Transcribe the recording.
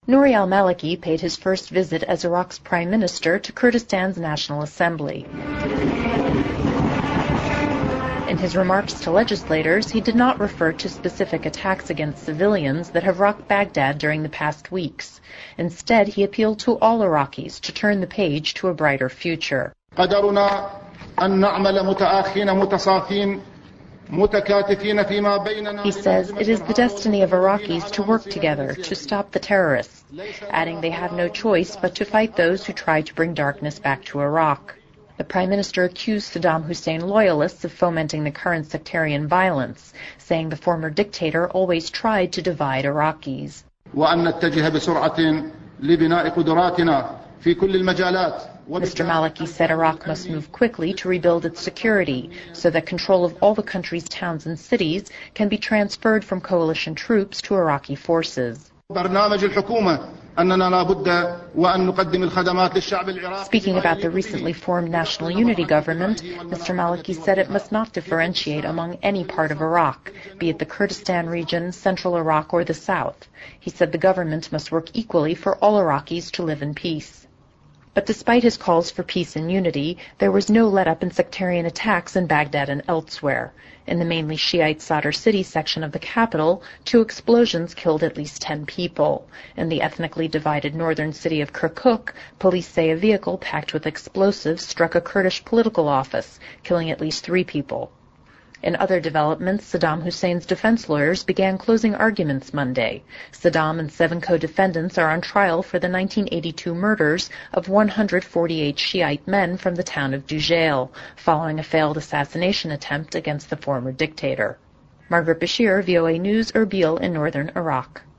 Nouri al-Maliki paid his first visit as Iraq's prime minister to Kurdistan's National Assembly. In his remarks to legislators, he did not refer to specific attacks against civilians that have rocked Baghdad during the past weeks. Instead, he appealed to all Iraqis to turn the page to a brighter future. He says it is the destiny of Iraqis to work together to stop the terrorists, adding they have no choice but to fight those who try to bring darkness back to Iraq. The Prime Minister accused Saddam Hussein loyalists of fomenting the current sectarian violence, saying the former dictator always tried to divide Iraqis. Mr. Maliki said Iraq must move quickly to rebuild its security so that control of all the country's towns and cities can be transferred from coalition troops to Iraqi forces. Speaking about the recently formed National Unity Government, Mr. Maliki said it must not differentiate among any part of Iraq, be it the Kurdistan region, central Iraq, or the south. He said the government must work equally for all Iraqis to live in peace. But despite his calls for peace and unity, there was no let-up in sectarian attacks in Baghdad and elsewhere. In the mainly Shiite Sadr city section of the capital, 2 explosions killed at least 10 people. In the ethnically divided northern city of Kirkuk, police say a vehicle packed with explosives struck a Kurdish political office, killing at least 3 people. In other developments, Saddam Hussein's defense lawyers began closing arguments Monday. Saddam and 7 co-defendants are on trial for the 1982 murders of 148 Shiite men from the town of Dujail, following a failed assassination attempt against the former dictator. Margaret Bashir, VOA News, Erbil in northern Iraq.